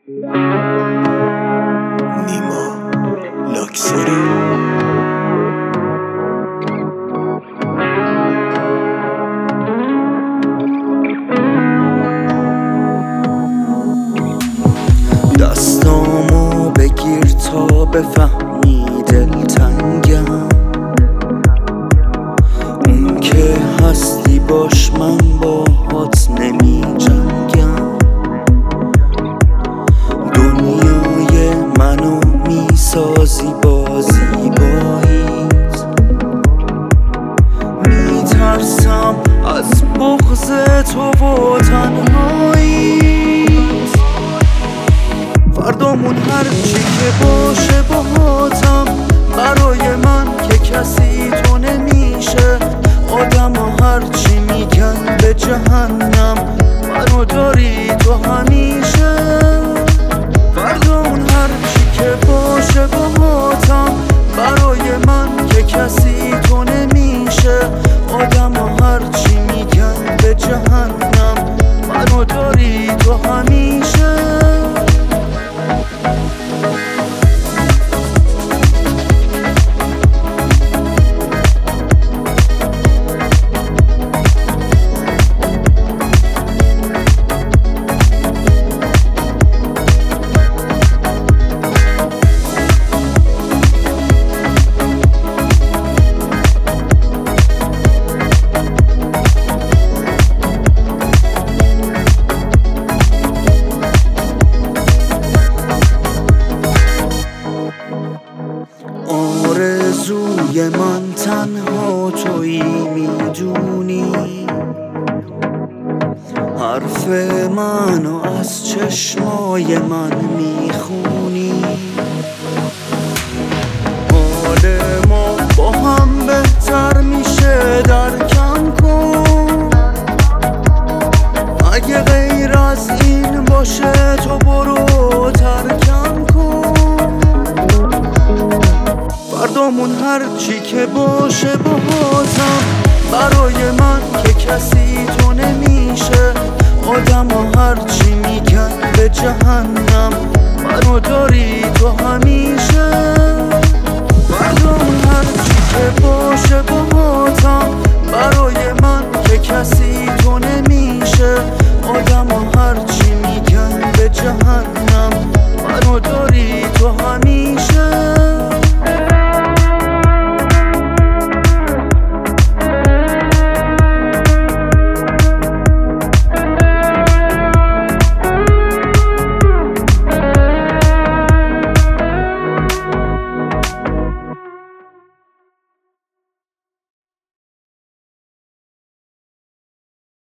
نیما لاکسری. دستامو بگیر تا بفهمی دلتنگم، اون که هستی باش، من باهات نمی جنگم. دنیای منو میسازی با زیباییت، میترسم از بغض تو و تنهاییت. فردامون هرچی که باشه باهاتم، برای من که کسی تو نمیشه. آدم ها هرچی میگن به جهنم، منو داری تو همیشه. فردامون هرچی که باشه باهاتم، برای من که کسی تو نمیشه. آدم ها هرچی میگن به جهنم، منو داری تو همیشه. آرزوی من تنها تویی، میدونی حرف منو از چشمای من میخونی. حال ما با هم بهتر میشه، درکم کن. اگه غیر از این باشه تو برو ترکم کن. فردامون هرچی که باشه باهاتم، برای من که کسی تو نمیشه. آدم ها هرچی میگن به جهنم، منو داری تو همین.